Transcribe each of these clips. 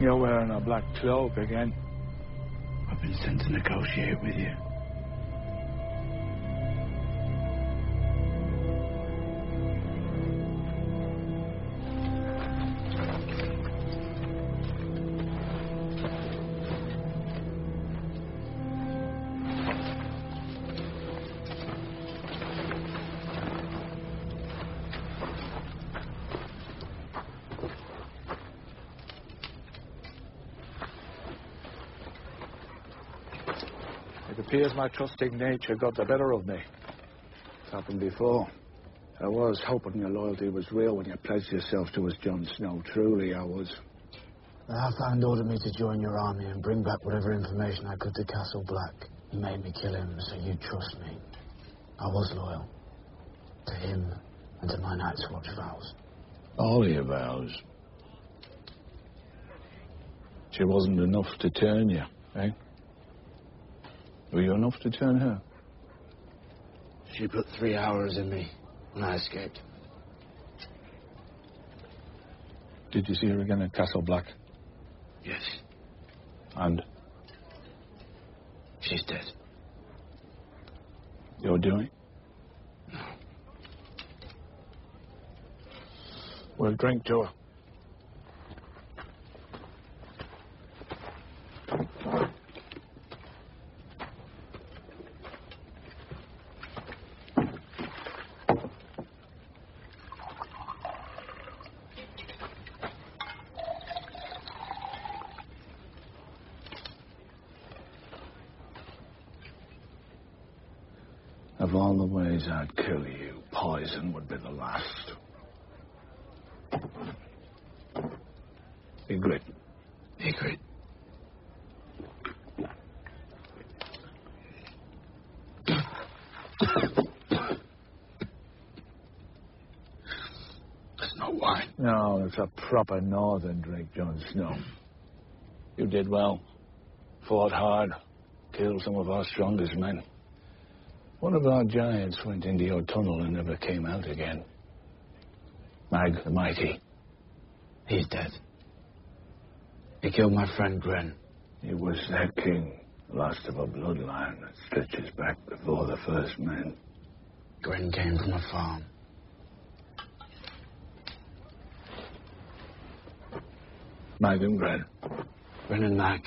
You're wearing a black cloak again. I've been sent to negotiate with you. It appears my trusting nature got the better of me. It's happened before. I was hoping your loyalty was real when you pledged yourself to us, Jon Snow. Truly, I was. The Halfhand ordered me to join your army and bring back whatever information I could to Castle Black. He made me kill him, so you'd trust me. I was loyal. To him and to my Night's Watch vows. All your vows? She wasn't enough to turn you, eh? Were you enough to turn her? She put 3 hours in me when I escaped. Did you see her again at Castle Black? Yes. And? She's dead. You're doing? No. We'll drink to her. Of all the ways I'd kill you, poison would be the last. Ygritte. Ygritte. That's not wine. No, it's a proper northern drink, Jon Snow. You did well. Fought hard. Killed some of our strongest men. One of our giants went into your tunnel and never came out again. Mag the Mighty. He's dead. He killed my friend Gren. He was their king, the last of a bloodline that stretches back before the first men. Gren came from a farm. Mag and Gren. Gren and Mag.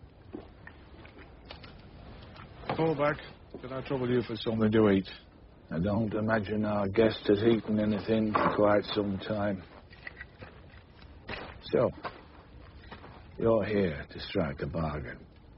Fall back. Did I trouble you for something to eat? I don't imagine our guest has eaten anything for quite some time. So, you're here to strike a bargain.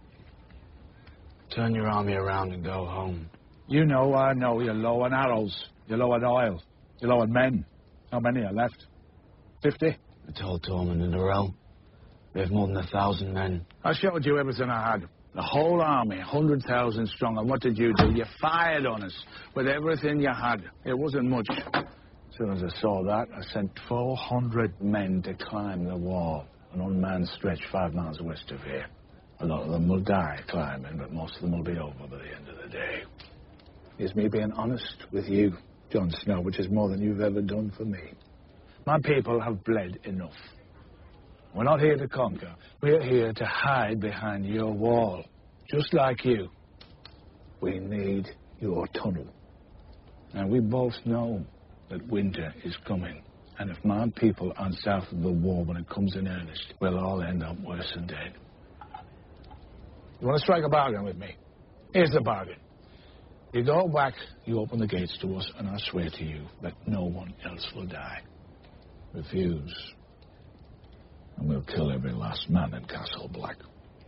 Turn your army around and go home. You know, I know, you're low on arrows. You're low on oil. You're low on men. How many are left? 50? I told Tormund and Darrell. We have more than 1,000 men. I showed you everything I had. The whole army, 100,000 strong. And what did you do? You fired on us with everything you had. It wasn't much. As soon as I saw that, I sent 400 men to climb the wall. An unmanned stretch 5 miles west of here. A lot of them will die climbing, but most of them will be over by the end of the day. It's me being honest with you, Jon Snow, which is more than you've ever done for me. My people have bled enough. We're not here to conquer. We're here to hide behind your wall. Just like you. We need your tunnel. And we both know that winter is coming. And if my people aren't south of the wall when it comes in earnest, we'll all end up worse than dead. You want to strike a bargain with me? Here's the bargain. You go back, you open the gates to us, and I swear to you that no one else will die. Refuse. And we'll kill every last man in Castle Black.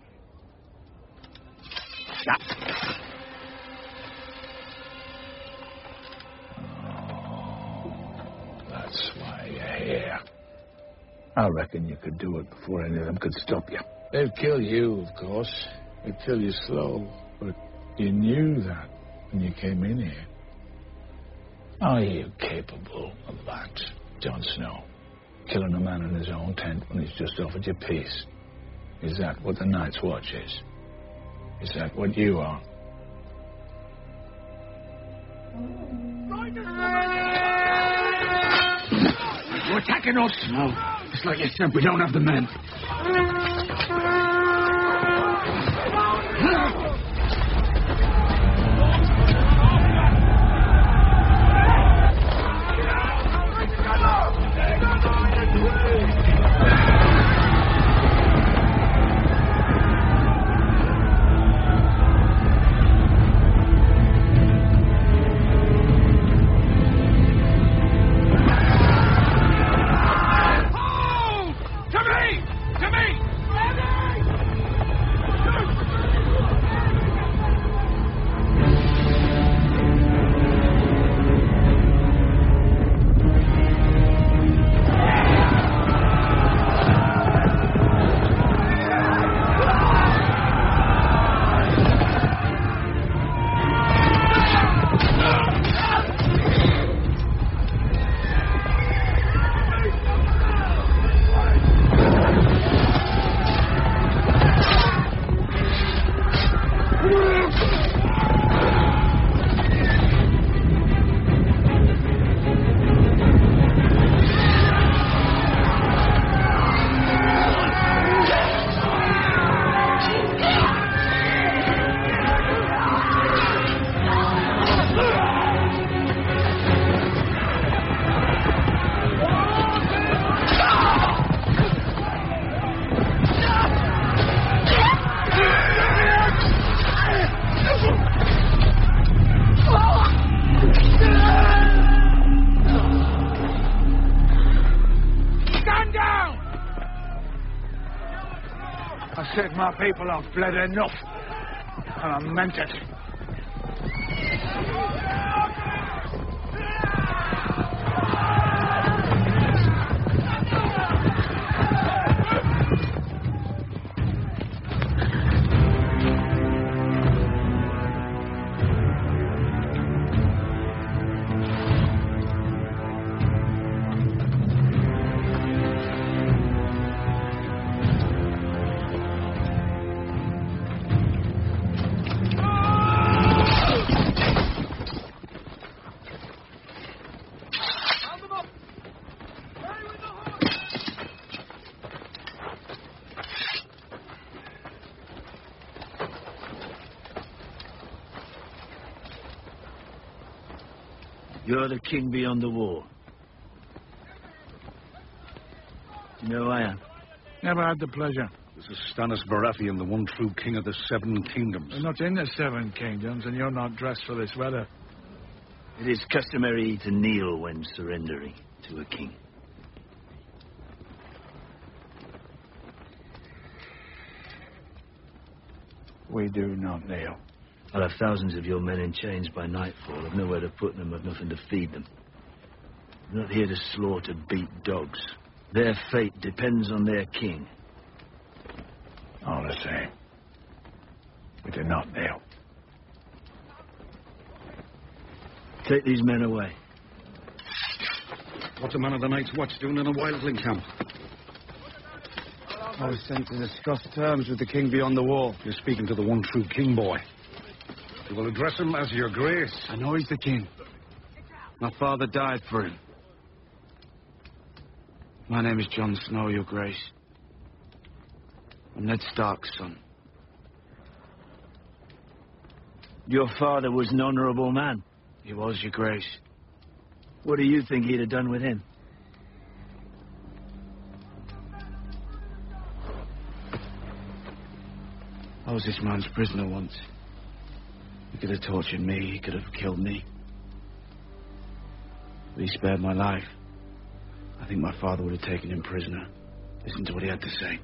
Oh, that's why you're here. I reckon you could do it before any of them could stop you. They'd kill you, of course. They'd kill you slow. But you knew that when you came in here. Are you capable of that, Jon Snow? Killing a man in his own tent when he's just offered you peace? Is that what the Night's Watch is? Is that what you are? You're attacking us! No. It's like you said, we don't have the men. I said my people have bled enough, and I meant it. You're the king beyond the wall. You know who I am? Never had the pleasure. This is Stannis Baratheon, the one true king of the Seven Kingdoms. We're not in the Seven Kingdoms, and you're not dressed for this weather. It is customary to kneel when surrendering to a king. We do not kneel. I'll have thousands of your men in chains by nightfall. I've nowhere to put them. I've nothing to feed them. I'm not here to slaughter beat dogs. Their fate depends on their king. All the same, we do not kneel. Take these men away. What's a man of the Night's Watch doing in a wildling camp? I was sent to discuss terms with the king beyond the wall. You're speaking to the one true king, boy. You will address him as your grace. I know he's the king. My father died for him. My name is Jon Snow, your grace. I'm Ned Stark's son. Your father was an honorable man. He was, your grace. What do you think he'd have done with him? I was this man's prisoner once. He could have tortured me, he could have killed me. But he spared my life. I think my father would have taken him prisoner. Listen to what he had to say.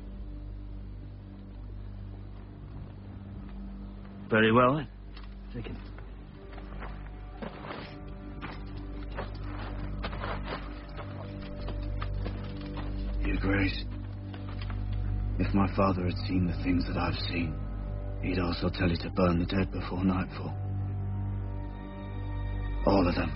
Very well, then. Take him. Your grace, if my father had seen the things that I've seen, he'd also tell you to burn the dead before nightfall. All of them.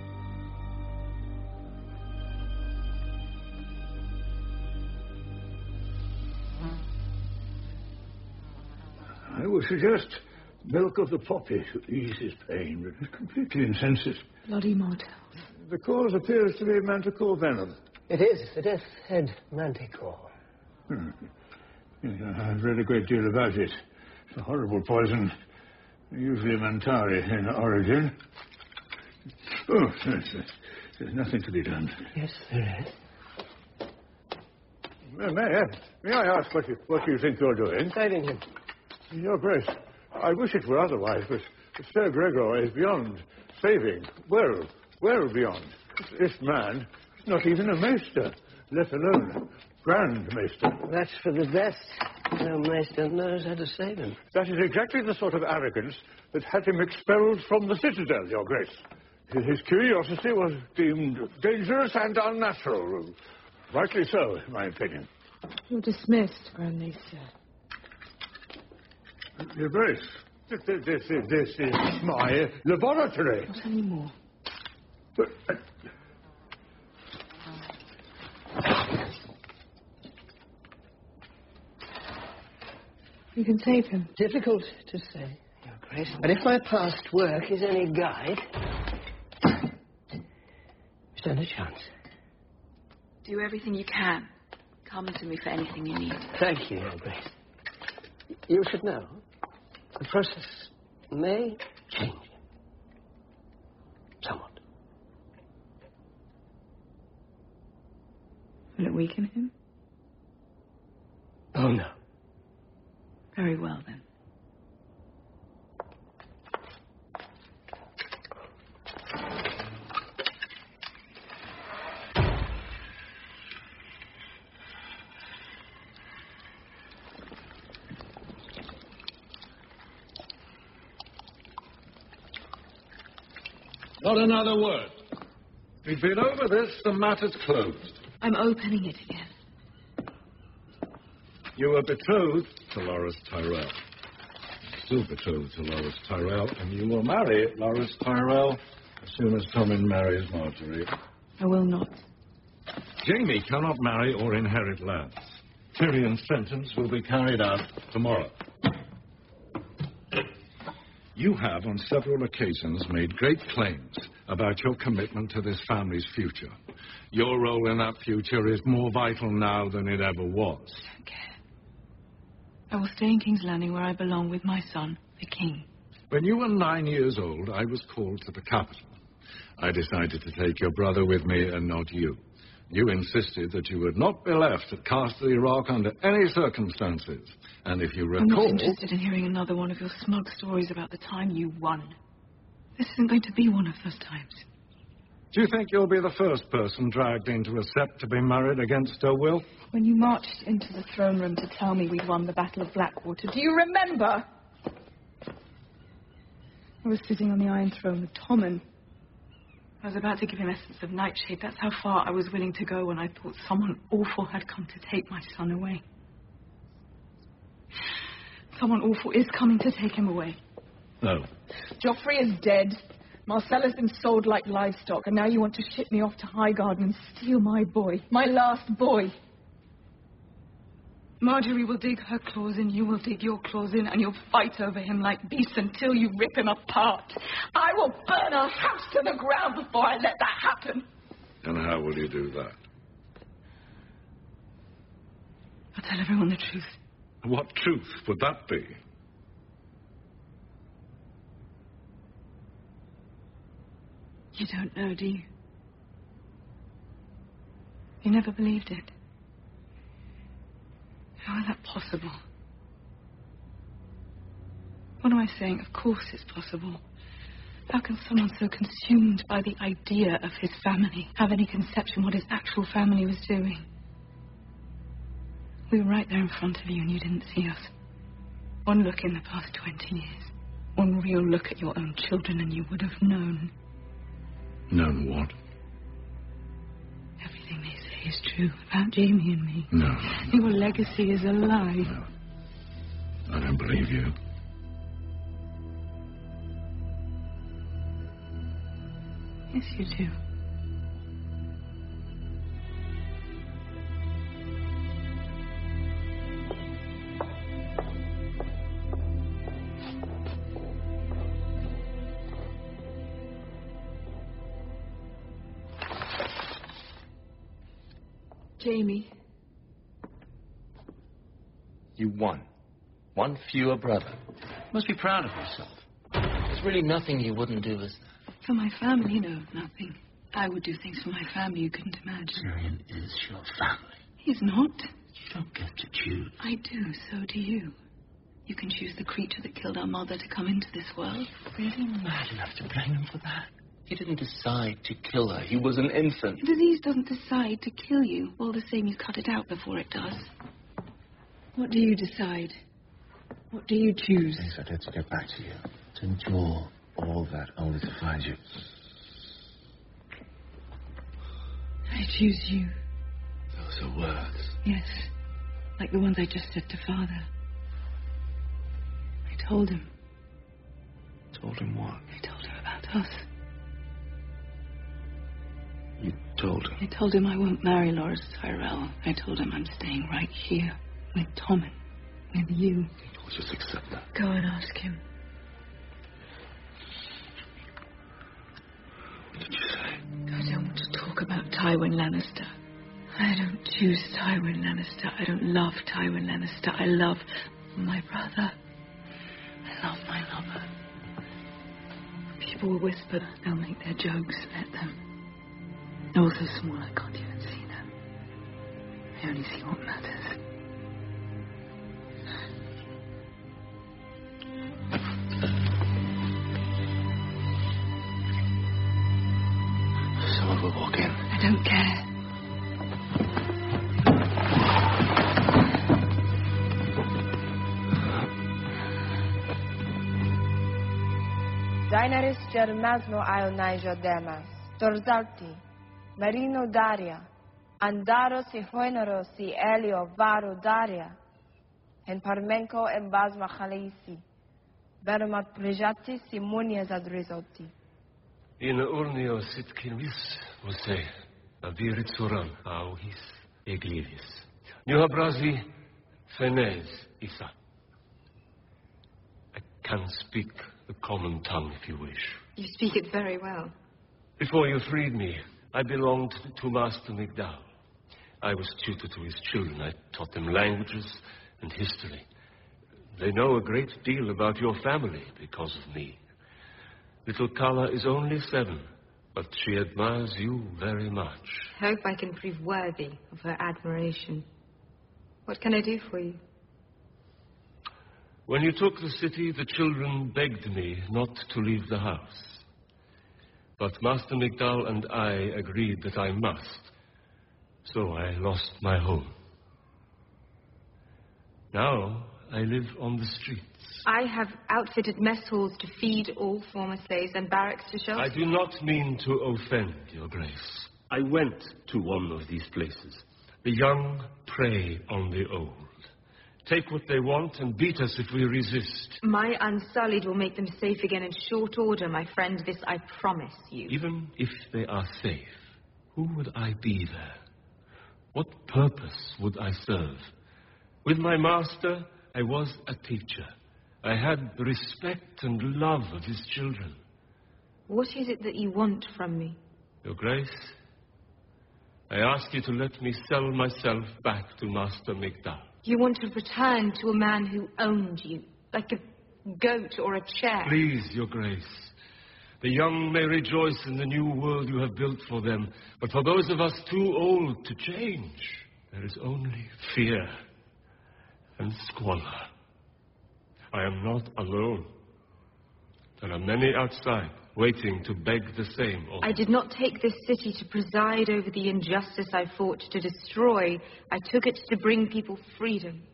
I would suggest milk of the poppy to ease his pain, but it's completely insensitive. Bloody mortals. The cause appears to be manticore venom. It is the Death's Head Manticore. Yes, I've read a great deal about it. It's a horrible poison, usually Mantari in origin. Oh, there's nothing to be done. Yes, there is. May I ask what you think you're doing? Saving him. Your Grace, I wish it were otherwise, but Sir Gregor is beyond saving. Well beyond. This man is not even a maester, let alone Grand Maester. That's for the best. No maester knows how to save him. That is exactly the sort of arrogance that had him expelled from the citadel, Your Grace. His curiosity was deemed dangerous and unnatural. Rightly so, in my opinion. You're dismissed, Grand Maester. Your Grace, this is my laboratory. Not anymore. But, You can save him. Difficult to say, Your Grace. But if my past work is any guide, we stand a chance. Do everything you can. Come to me for anything you need. Thank you, Your Grace. You should know, the process may change him. Somewhat. Will it weaken him? Oh, no. Very well, then. Not another word. We've been over this, the matter's closed. I'm opening it again. You were betrothed to Loras Tyrell. Still betrothed to Loras Tyrell, and you will marry Loras Tyrell as soon as Tommen marries Marjorie. I will not. Jamie cannot marry or inherit lands. Tyrion's sentence will be carried out tomorrow. You have, on several occasions, made great claims about your commitment to this family's future. Your role in that future is more vital now than it ever was. I don't care. I will stay in King's Landing where I belong with my son, the King. When you were 9 years old, I was called to the capital. I decided to take your brother with me and not you. You insisted that you would not be left at Casterly Rock under any circumstances. And if you recall... I'm not interested in hearing another one of your smug stories about the time you won. This isn't going to be one of those times. Do you think you'll be the first person dragged into a sept to be married against her will? When you marched into the throne room to tell me we'd won the Battle of Blackwater, do you remember? I was sitting on the Iron Throne with Tommen. I was about to give him essence of nightshade. That's how far I was willing to go when I thought someone awful had come to take my son away. Someone awful is coming to take him away. No. Joffrey is dead. Marcella's been sold like livestock, and now you want to ship me off to Highgarden and steal my boy. My last boy. Marjorie will dig her claws in, you will dig your claws in, and you'll fight over him like beasts until you rip him apart. I will burn our house to the ground before I let that happen. And how will you do that? I'll tell everyone the truth. What truth would that be? You don't know, do you? You never believed it. How is that possible? What am I saying? Of course it's possible. How can someone so consumed by the idea of his family have any conception what his actual family was doing? We were right there in front of you and you didn't see us. One look in the past 20 years. One real look at your own children and you would have known. Known what? Everything they say is true about Jamie and me. No. Your legacy is a lie. No. I don't believe you. Yes, you do. Jamie. You won. One fewer brother. You must be proud of yourself. There's really nothing you wouldn't do, is there? For my family, no, nothing. I would do things for my family you couldn't imagine. Tyrion is your family. He's not. You don't get to choose. I do, so do you. You can choose the creature that killed our mother to come into this world. Really mad enough to blame him for that? He didn't decide to kill her. He was an infant. The disease doesn't decide to kill you. All the same, you cut it out before it does. What do you decide? What do you choose? I decided to get back to you. To endure all that only to find you. I choose you. Those are words. Yes. Like the ones I just said to Father. I told him. Told him what? I told him about us. You told him? I told him I won't marry Loras Tyrell. I told him I'm staying right here. With Tommen. With you. We'll just accept that. Go and ask him. What did you say? I don't want to talk about Tywin Lannister. I don't choose Tywin Lannister. I don't love Tywin Lannister. I love my brother. I love my lover. People will whisper. They'll make their jokes. Let them. They're all so small I can't even see them. I only see what matters. Someone will walk in. I don't care. Daenerys Germasno Ionigio Demas, Torzalti, Marino Daria, Andaro si Hoenero si Elio Varo Daria, en Parmenko en Basma Khaleisi, Bermat Prejati si Munia Zadrizotti. In urnio sitkinvis, vose, aviritsuram auhis eglivis. Nuhabrazi fenez isa. I can speak the common tongue if you wish. You speak it very well. Before you freed me, I belonged to Master Migdal. I was tutor to his children. I taught them languages and history. They know a great deal about your family because of me. Little Kala is only 7, but she admires you very much. Hope I can prove worthy of her admiration. What can I do for you? When you took the city, the children begged me not to leave the house. But Master Migdal and I agreed that I must. So I lost my home. Now I live on the streets. I have outfitted mess halls to feed all former slaves and barracks to shelter. I do not mean to offend, Your Grace. I went to one of these places. The young prey on the old. Take what they want and beat us if we resist. My Unsullied will make them safe again in short order, my friend. This I promise you. Even if they are safe, who would I be there? What purpose would I serve? With my master, I was a teacher. I had the respect and love of his children. What is it that you want from me? Your Grace, I ask you to let me sell myself back to Master Migdal. You want to return to a man who owned you, like a goat or a chair. Please, Your Grace. The young may rejoice in the new world you have built for them, but for those of us too old to change, there is only fear and squalor. I am not alone. There are many outside, waiting to beg the same. I did not take this city to preside over the injustice I fought to destroy. I took it to bring people freedom.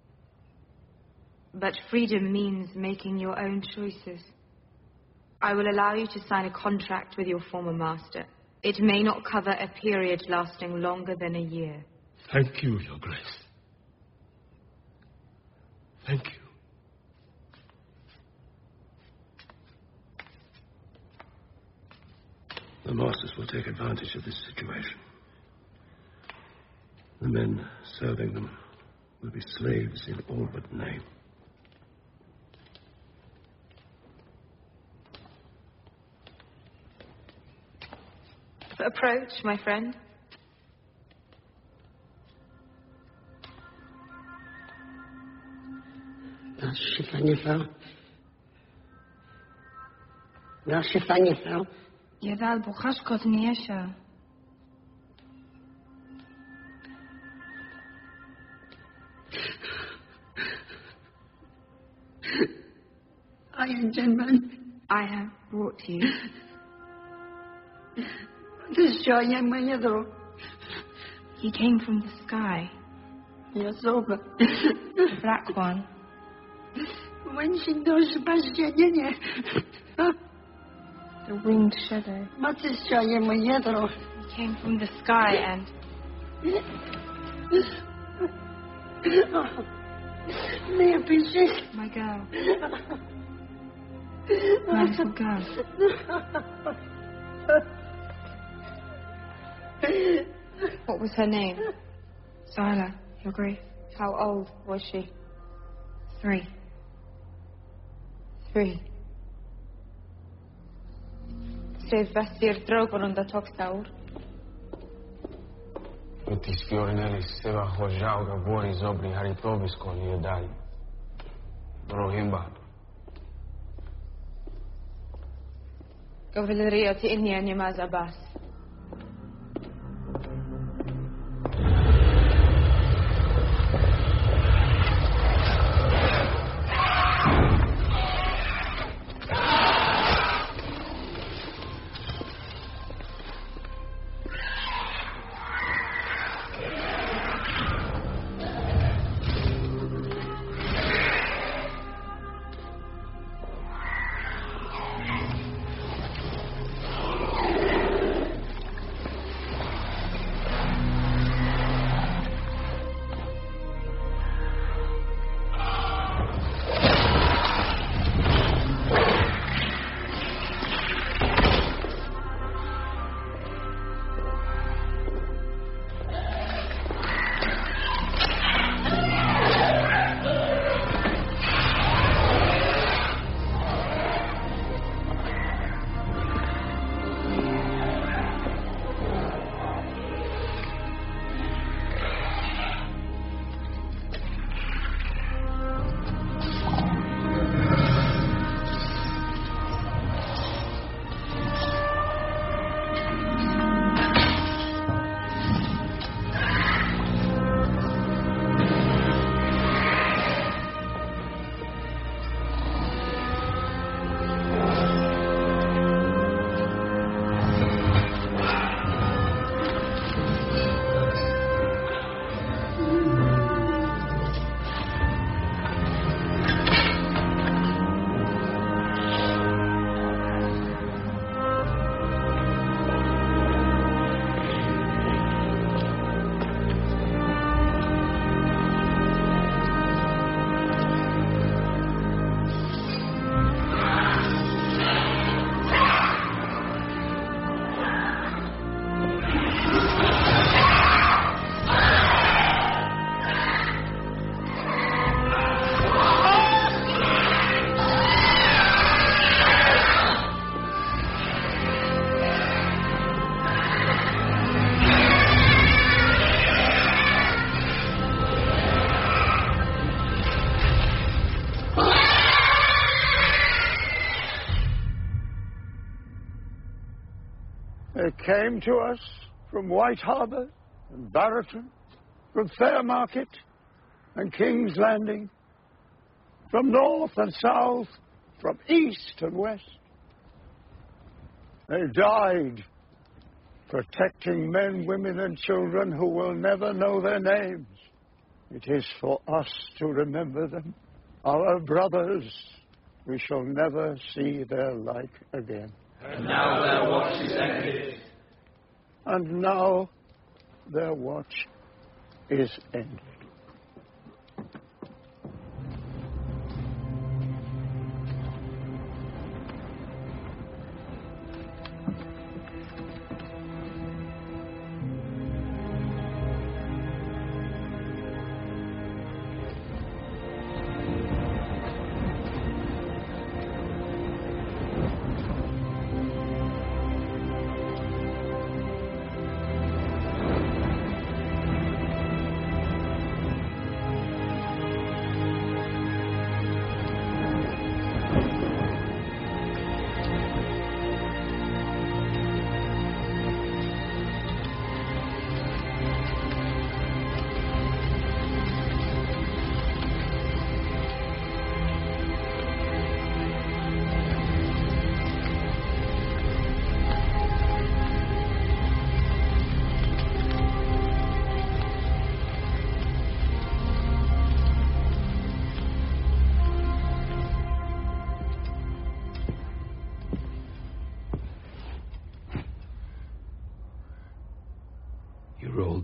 But freedom means making your own choices. I will allow you to sign a contract with your former master. It may not cover a period lasting longer than a year. Thank you, Your Grace. Thank you. The masters will take advantage of this situation. The men serving them will be slaves in all but name. Approach, my friend. Yedal bukhashkot niyesha. I am gentleman. I have brought you. This joy young man yadro. He came from the sky. Yes, over. The black one. When she knows about the winged shadow. What is joy young man yadro? He came from the sky and. May I princess? My girl. My little girl. What was her name? Sila, your grief. How old was she? 3. 3. Sef vestir drogon on the toxtaur. Tis fiorinelli seva hojauga vori zobri haritovis con iedali. Rohimba. Cavalleria ti inni animas abas. They came to us from White Harbour and Barraton, from Fairmarket and King's Landing, from north and south, from east and west. They died protecting men, women and children who will never know their names. It is for us to remember them, our brothers. We shall never see their like again. And now their watch is ended. And now their watch is ended.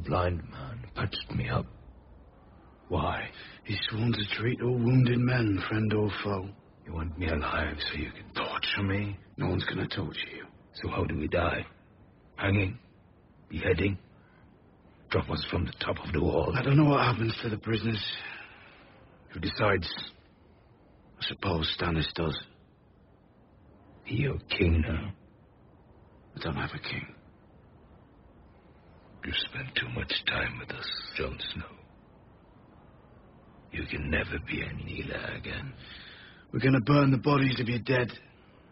blind man patched me up. Why? He's sworn to treat all wounded men, friend or foe. You want me alive so you can torture me? No one's gonna torture you. So how do we die? Hanging? Beheading? Drop us from the top of the wall? I don't know what happens to the prisoners. Who decides? I suppose Stannis does. You're king now. I don't have a king. You spent too much time with us, Jon Snow. You can never be a Neela again. We're gonna burn the bodies of your dead. Do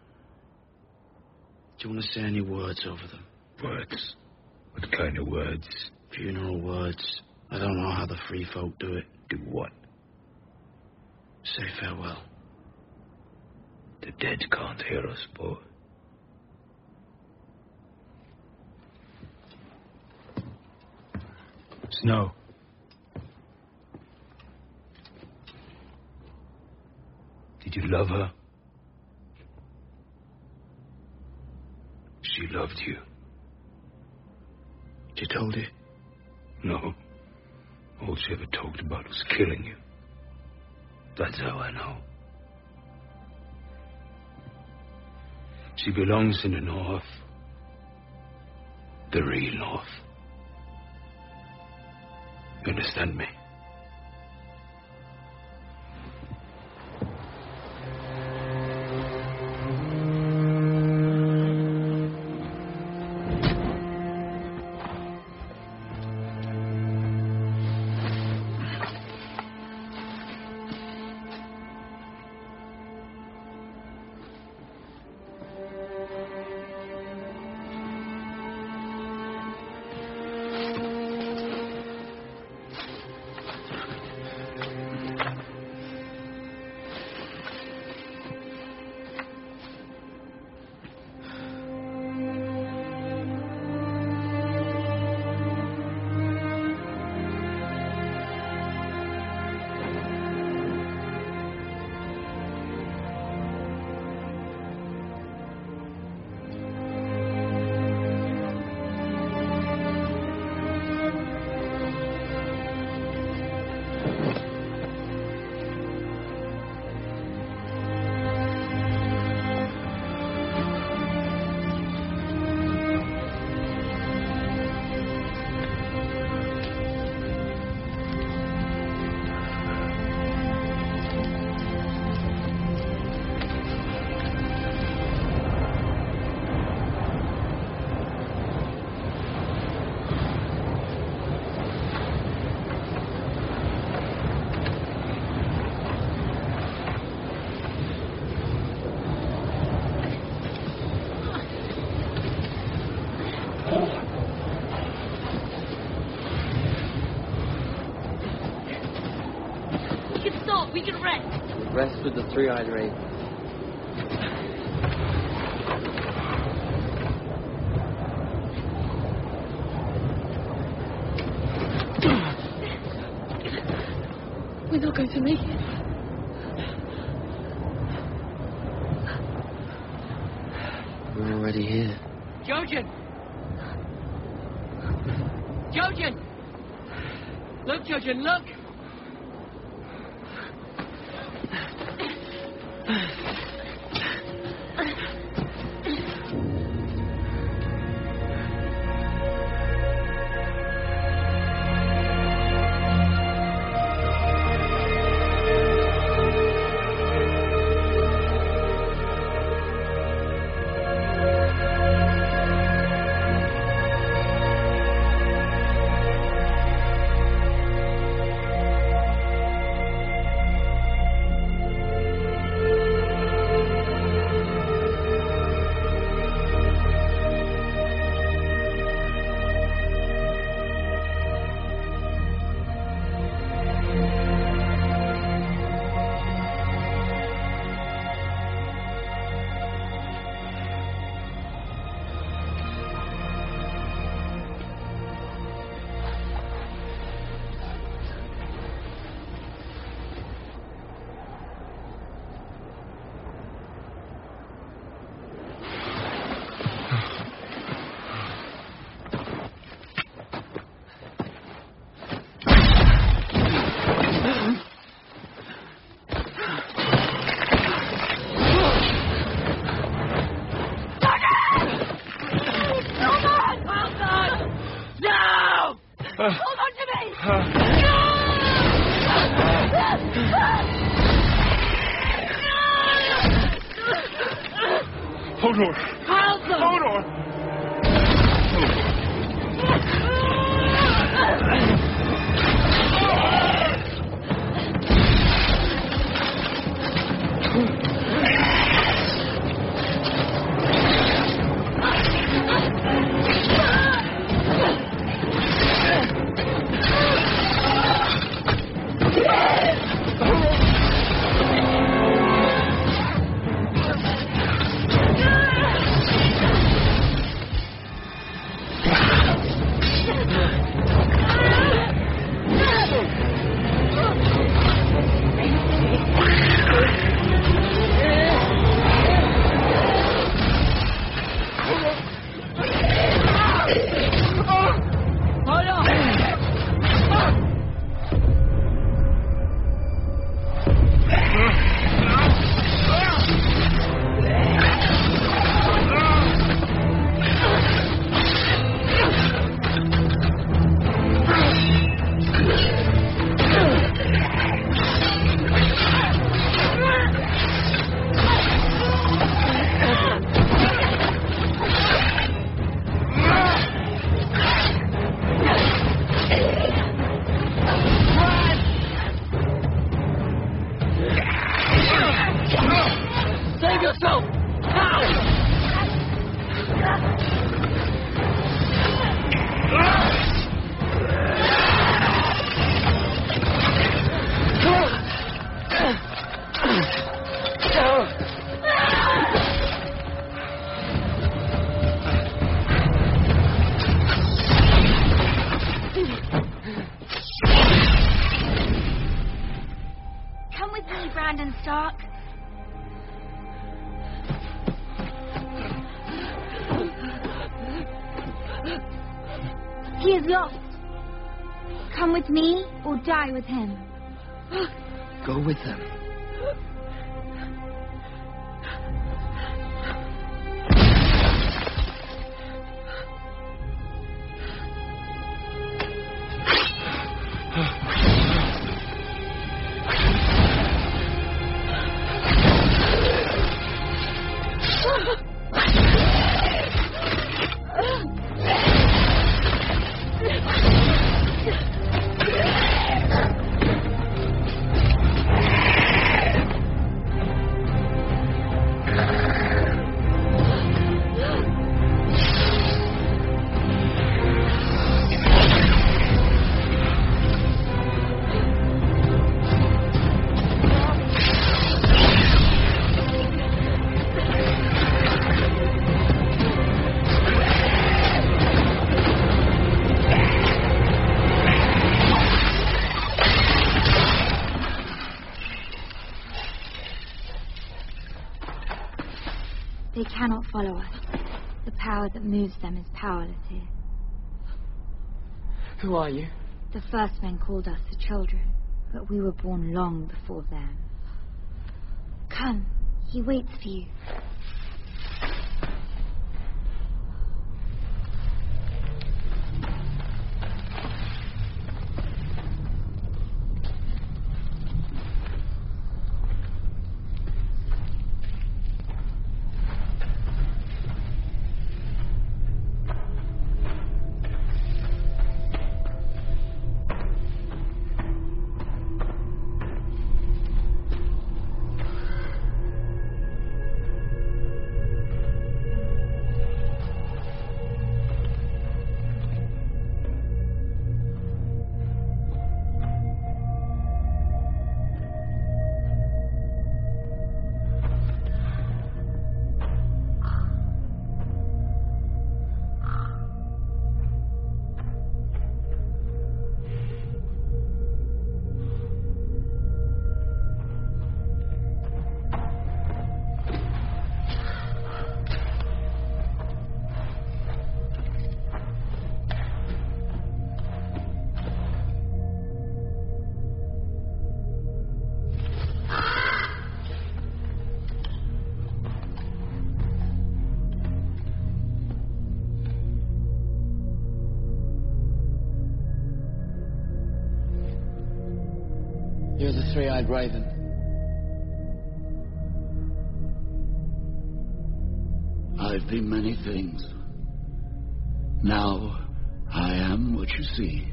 you want to say any words over them? Words? What kind of words? Funeral words. I don't know how the free folk do it. Do what? Say farewell. The dead can't hear us, boy. Snow. Did you love her? She loved you. She told you? No. All she ever talked about was killing you. That's how I know. She belongs in the north. The real north. You understand me? We can rest. Rest with the three-eyed raven. We're not going to make it. We're already here. Jojen! Jojen! Look, Jojen, look! Hodor! Hodor! Brandon Stark. He is lost. Come with me or die with him. Go with them. They cannot follow us. The power that moves them is powerless here. Who are you? The first men called us the children, but we were born long before them. Come, he waits for you. You're the three-eyed raven. I've been many things. Now, I am what you see.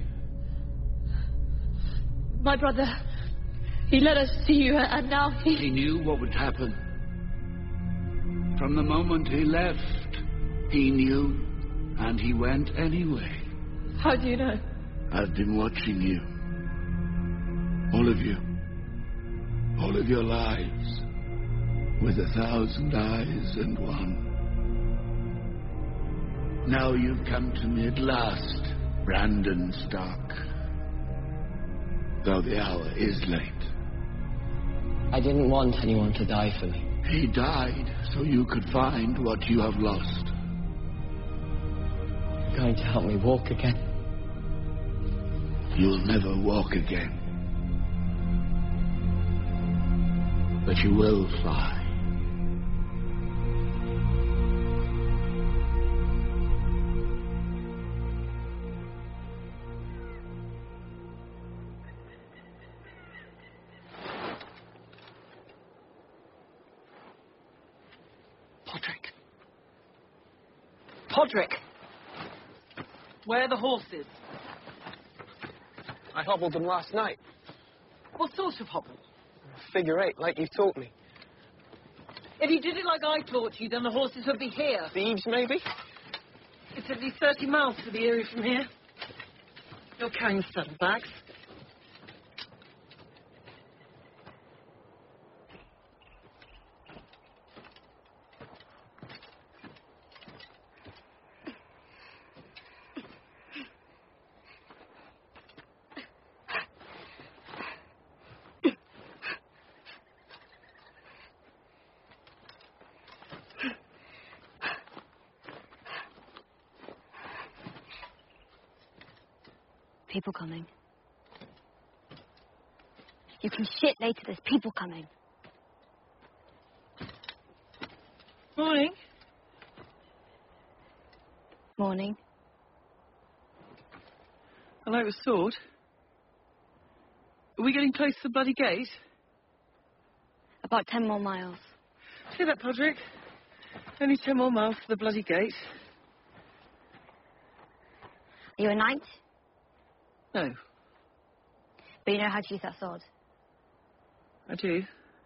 My brother, he let us see you, and now he... He knew what would happen. From the moment he left, he knew, and he went anyway. How do you know? I've been watching you. All of you. All of your lives. With 1,000 eyes and one. Now you've come to me at last, Brandon Stark. Though the hour is late. I didn't want anyone to die for me. He died so you could find what you have lost. You're going to help me walk again? You'll never walk again. But you will fly. Podrick! Where are the horses? I hobbled them last night. What sort of hobble? Figure 8, like you taught me. If you did it like I taught you, then the horses would be here. Thieves, maybe? It's at least 30 miles to the area from here. You're carrying saddlebags. People coming. You can shit later, there's people coming. Morning. Morning. I like the sword. Are we getting close to the bloody gate? About 10 more miles. See that, Podrick? Only 10 more miles to the bloody gate. Are you a knight? No. But you know how to use that sword? I do.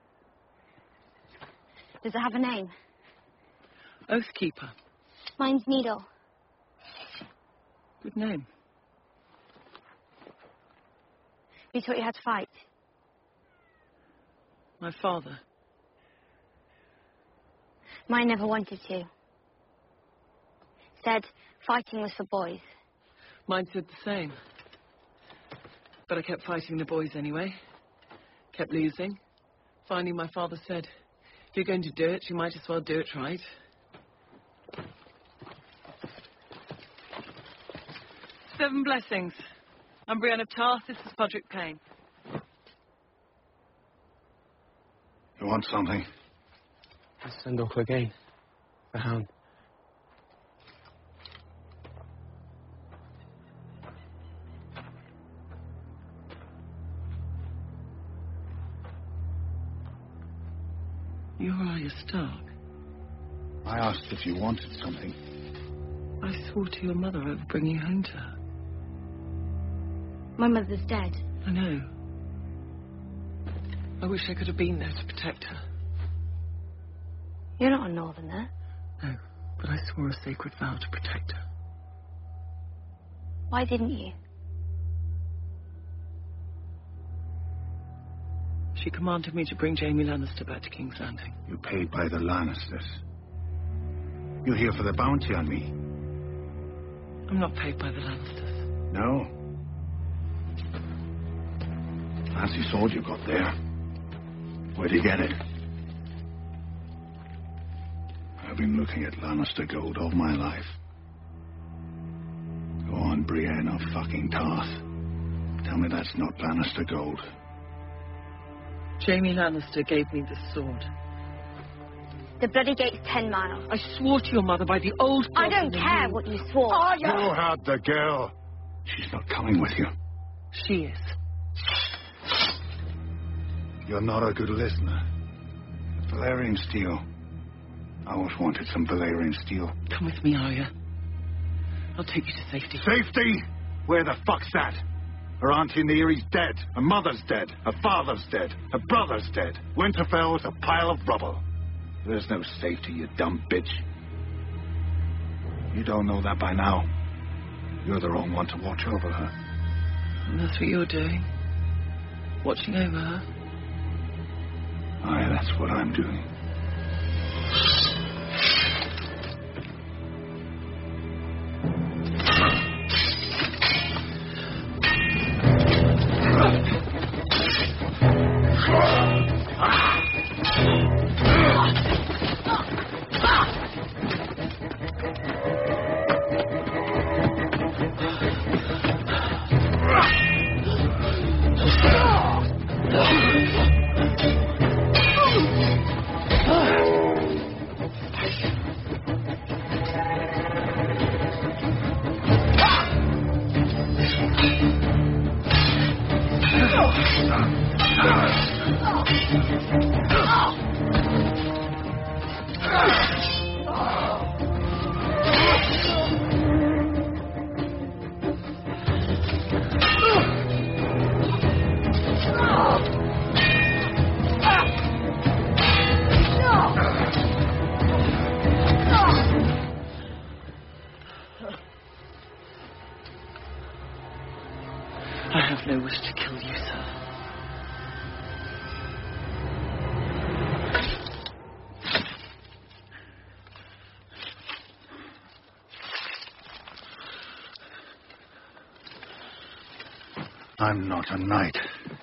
Does it have a name? Oathkeeper. Mine's Needle. Good name. Who taught you how to fight? My father. Mine never wanted to. Said fighting was for boys. Mine said the same. But I kept fighting the boys anyway. Kept losing. Finally, my father said, if you're going to do it, you might as well do it right. Seven blessings. I'm Brienne of Tarth. This is Podrick Payne. You want something? I send off again. The hound. You're Arya Stark. I asked if you wanted something. I swore to your mother I would bring you home to her. My mother's dead. I know. I wish I could have been there to protect her. You're not a northerner. No, but I swore a sacred vow to protect her. Why didn't you? She commanded me to bring Jaime Lannister back to King's Landing. You're paid by the Lannisters. You're here for the bounty on me. I'm not paid by the Lannisters. No. Fancy sword you got there. Where'd you get it? I've been looking at Lannister gold all my life. Go on, Brienne of fucking Tarth. Tell me that's not Lannister gold. Jaime Lannister gave me this sword. The bloody gate's 10 miles. I swore to your mother by the old I gods don't in the care moon. what you swore. You had the girl. She's not coming with you. She is. You're not a good listener. Valerian steel. I always wanted some Valerian steel. Come with me, Arya. I'll take you to safety. Safety? Where the fuck's that? Her auntie Neary's dead. Her mother's dead. Her father's dead. Her brother's dead. Winterfell's a pile of rubble. There's no safety, you dumb bitch. You don't know that by now. You're the wrong one to watch over her. And that's what you're doing? Watching over her? Aye, that's what I'm doing. I have no wish to kill you, sir. I'm not a knight.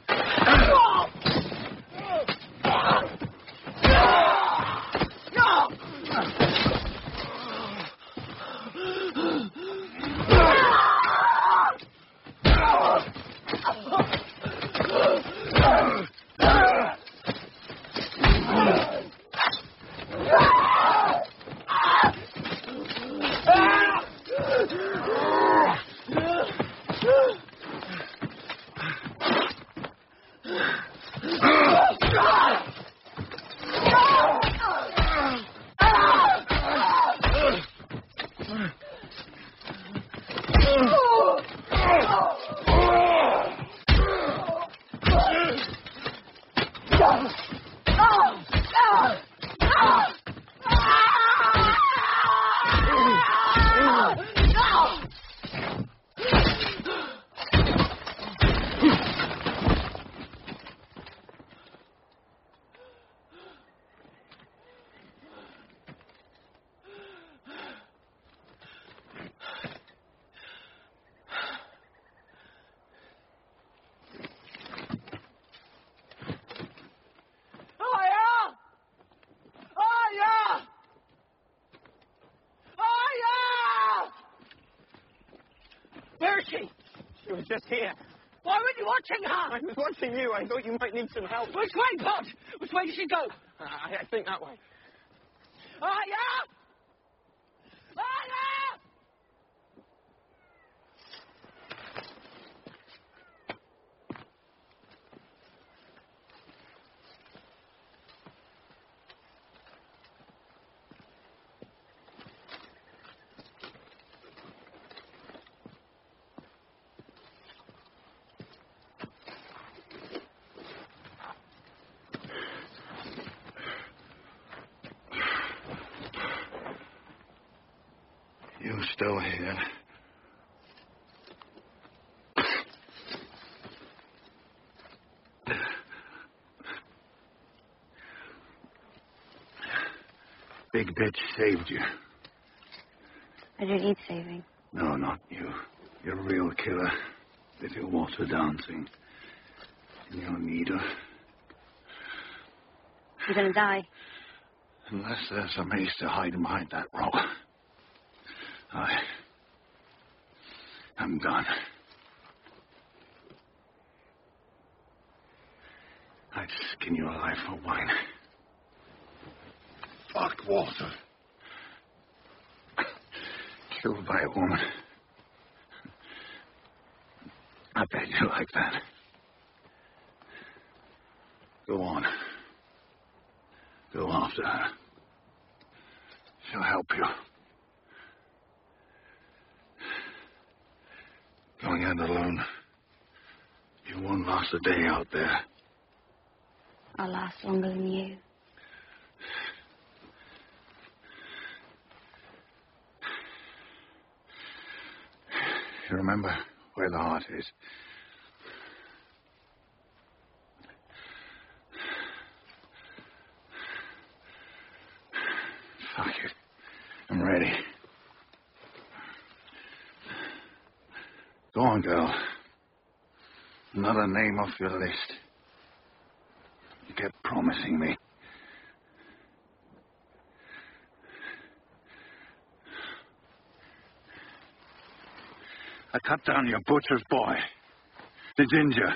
She was just here. Why were you watching her? I was watching you. I thought you might need some help. Which way, God? Which way did she go? I think that way. Arya! Arya! You still here? Big bitch saved you. I don't need saving. No, not you. You're a real killer. Little water dancing. And you'll need her. You're gonna die. Unless there's a mace to hide behind that rock. I'm done. I'd skin you alive for wine. Fuck water. Killed by a woman. I bet you like that. Go on. Go after her. She'll help you. Going out alone. You won't last a day out there. I'll last longer than you. You remember where the heart is. Fuck it. I'm ready. Go on, girl. Another name off your list. You kept promising me. I cut down your butcher's boy, the ginger.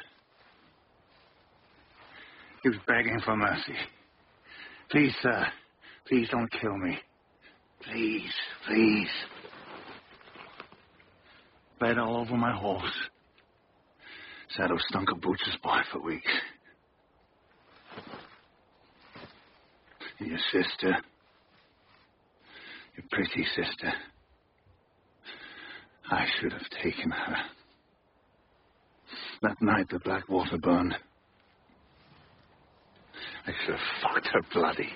He was begging for mercy. Please, sir, please don't kill me. Please, please. Bled all over my horse. Saddle stunk of butcher's boy for weeks. And your sister, your pretty sister, I should have taken her. That night the black water burned, I should have fucked her bloody.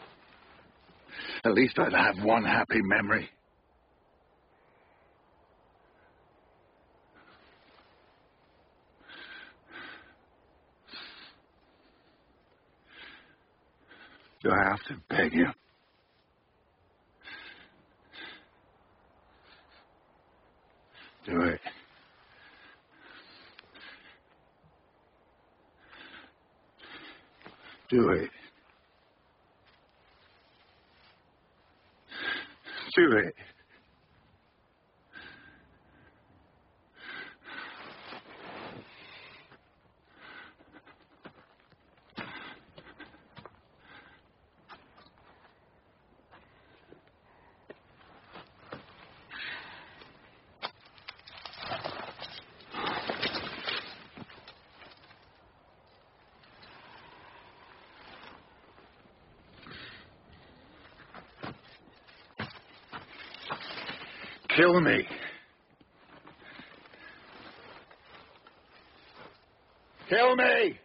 At least I'd have one happy memory. Do I have to beg you? Do it. Do it. Do it. Kill me. Kill me.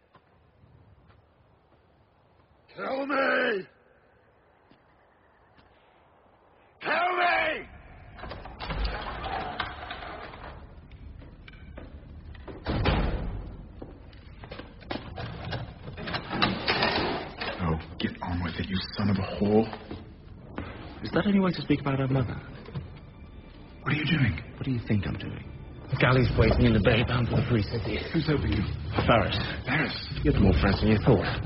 Kill me. Kill me. Oh, get on with it, you son of a whore. Is that any way to speak about her mother? What are you doing? What do you think I'm doing? The galley's waiting in the bay, bound for the free city. Who's helping you? Ferris. Ferris? You have more friends than you thought.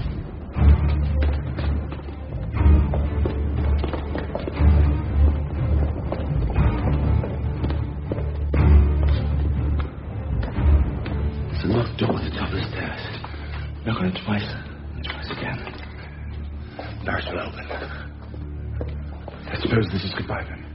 It's a locked door at the top of the stairs. Knock on it twice, and twice again. Ferris will open. I suppose this is goodbye then.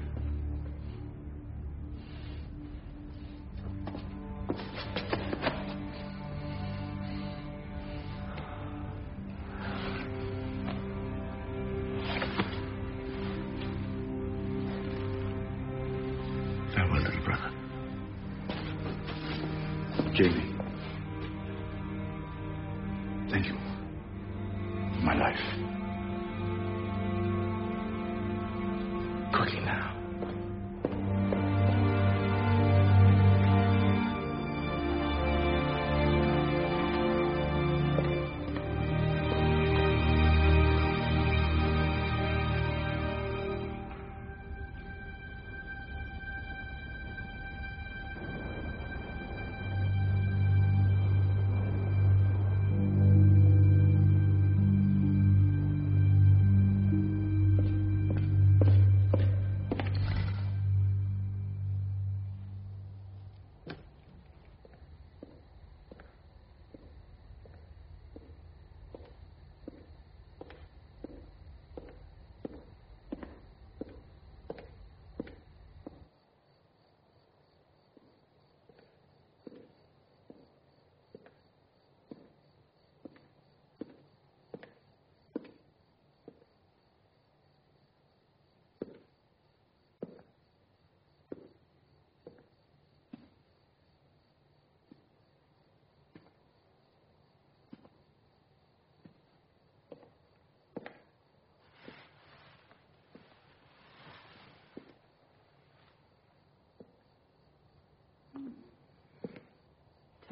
Farewell, little brother. Jamie. Thank you. For my life. Quickly now.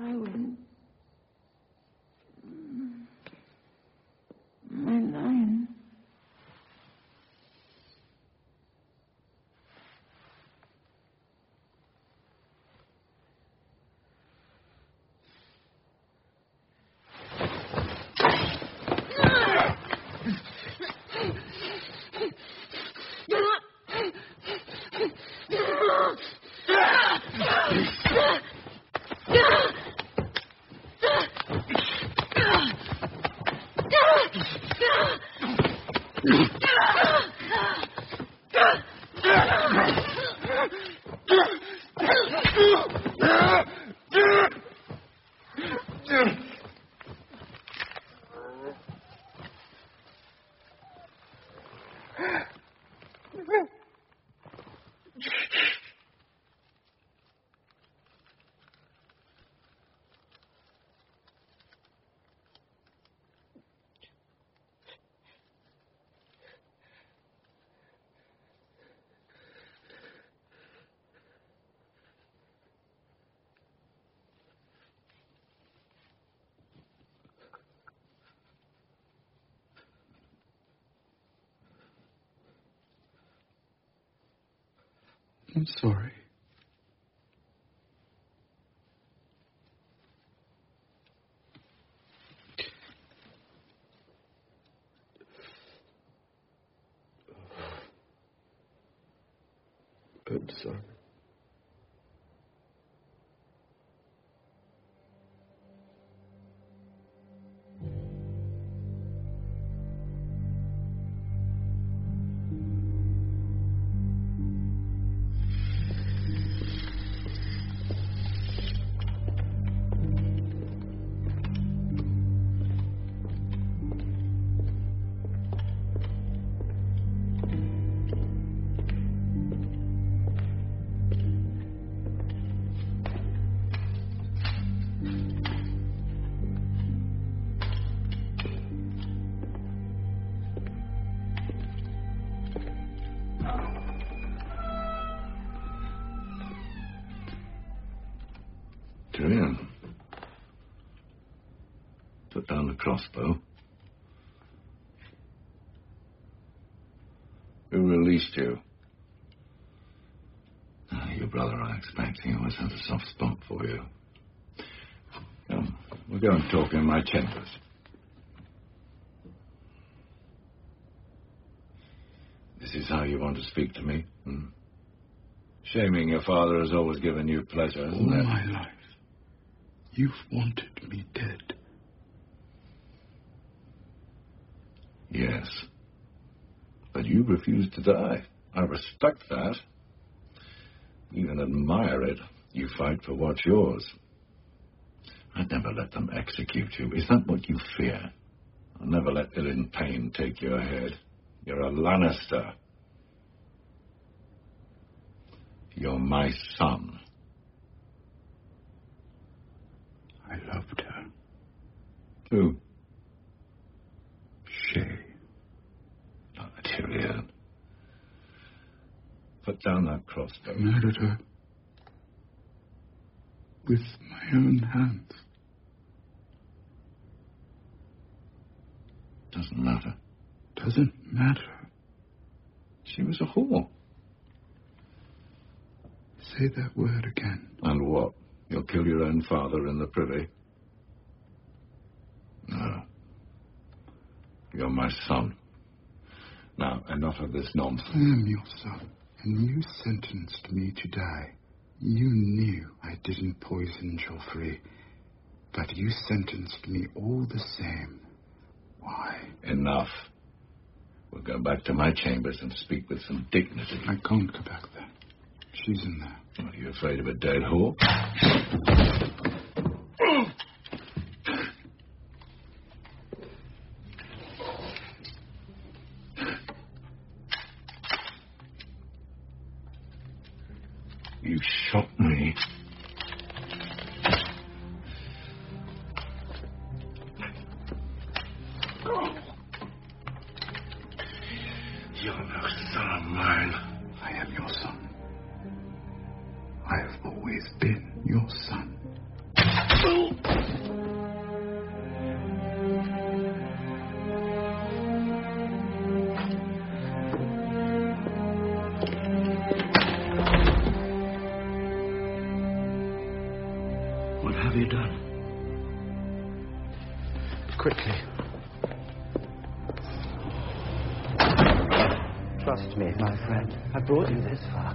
Tywin. My lion. I'm sorry. I'm sorry. Tyrion. Put down the crossbow. Who released you? Your brother, I expect. He always had a soft spot for you. Come, we'll go and talk in my chambers. This is how you want to speak to me? Shaming your father has always given you pleasure, hasn't it? All my life, you've wanted me dead. Yes. But you refuse to die. I respect that. Even admire it. You fight for what's yours. I'd never let them execute you. Is that what you fear? I'll never let Ilyn Payne take your head. You're a Lannister. You're my son. I loved her. Who? Shay. Not Tyrion. Put down that crossbow. I murdered her. With my own hands. Doesn't matter. Doesn't matter. She was a whore. Say that word again. And what? You'll kill your own father in the privy? No. You're my son. Now, enough of this nonsense. I am your son, and you sentenced me to die. You knew I didn't poison Joffrey, but you sentenced me all the same. Why? Enough. We'll go back to my chambers and speak with some dignity. I can't go back there. She's in there. Are you afraid of a dead whore? You shot me. You're no son of mine. I am your son. I have always been your son. quickly. Trust me, my friend. I brought you this far.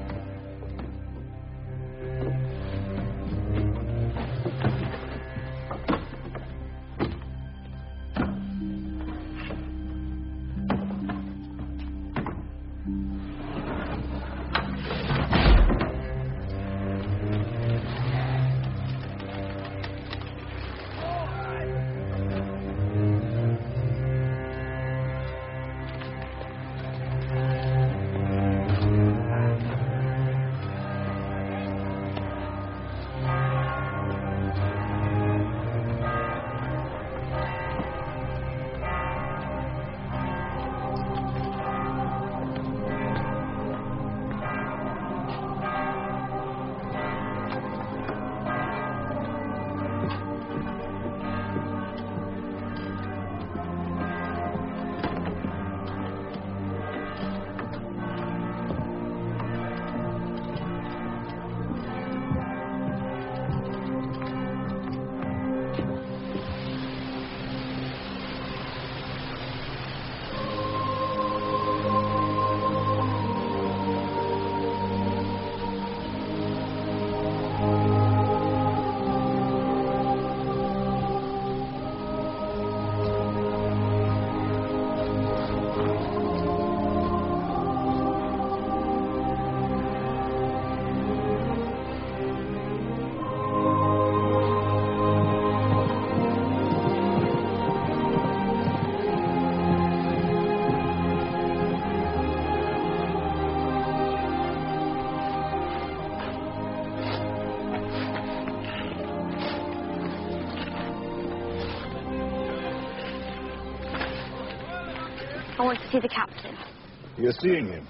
I want to see the captain. You're seeing him?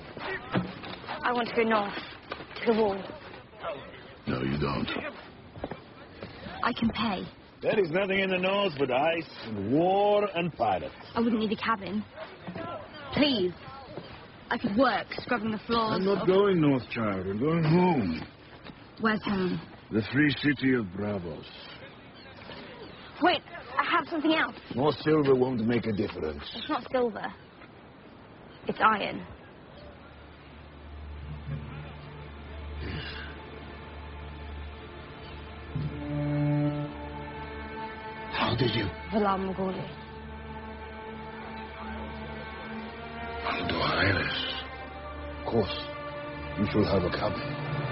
I want to go north, to the wall. No, you don't. I can pay. There is nothing in the north but ice and war and pirates. I wouldn't need a cabin. Please. I could work scrubbing the floors. I'm not going north, child. I'm going home. Where's home? The free city of Bravos. Wait, I have something else. More silver won't make a difference. It's not silver. It's iron. How did you? Valar Morghulis. Aldo Iris. Of course. You shall have a cabin.